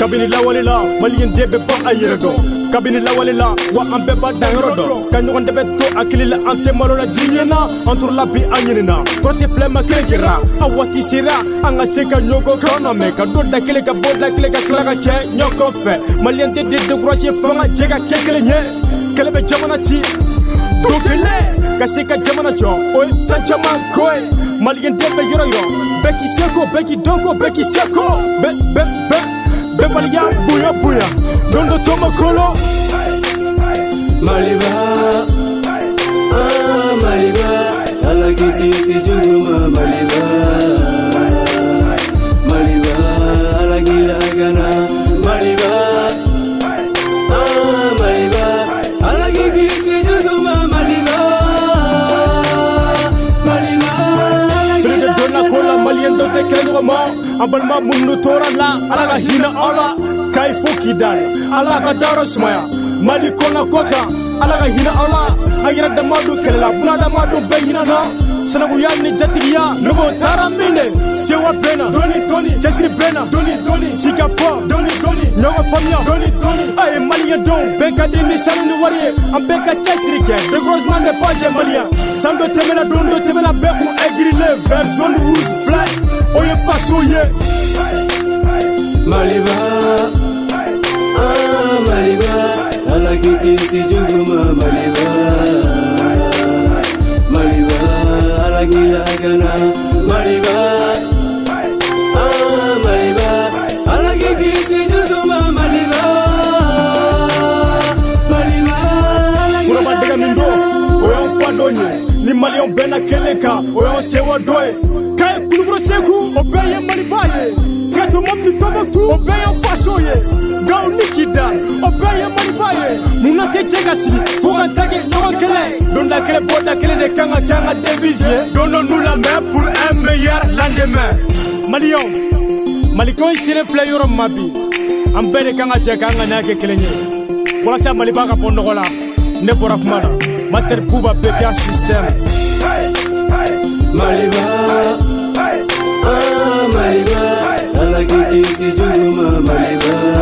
kabini lawale la malien de be ba ayere do kabini lawale la wa ambe ba dangoro do kanyo de be to akilila ante malola jinyena antur la bi anyina prote flema kekira awati sira anga seka nyogo kono me ka do da kile ka boda kile ka klaga ke nyoko fe malien de groche fanga jega kekele nye kele be jamana ti dokele ka seka jamana jo oy sanchama koy malien de be yoro yo beki seko beki donko beki seko be malia buya buya dondo toma kolo Maliba Maliba ala kiki si juma Maliba Maliba ala gila gana Maliba Maliba ala kiki si juma Maliba Maliba Brede dona kola malien do te krengo ma abalma munu tora la ala hina ala kai foki dal ala ka daro smaya mali kona koka ala ka hina ala ayira da madu kelela buna da madu be hina na sanabu ya ni jatiya nugo tara mine sewa bena doni jesri bena doni sika fo doni nyoga famya doni ay maliya don beka di mi sanu ni wari am beka jesri ke de gros man de page maliya sando temela dondo temela beku egrile version rouge flag oye faso ye Maliba Maliba ala kiki si juma Maliba Maliba ala gila gana Maliba Maliba ala kiki si juma Maliba Maliba Pura badega mindo oyo fadonye ni malion bena keleka oyo sewa doy kai kulubro seku obeye malibaye seto mamdi tobotu obeye fasoye gaw nikida obeye malibaye munate jegasi fuga tage nokele donda kele boda kele de kanga devisie dono nula mais pour un meilleur lendemain malion maliko isire flayoro mabi ambere kanga jekanga nake kelenye wala sa malibaka pondogola ne bora kumana master buba beka system Maliba Maliba ala kiki si juma Maliba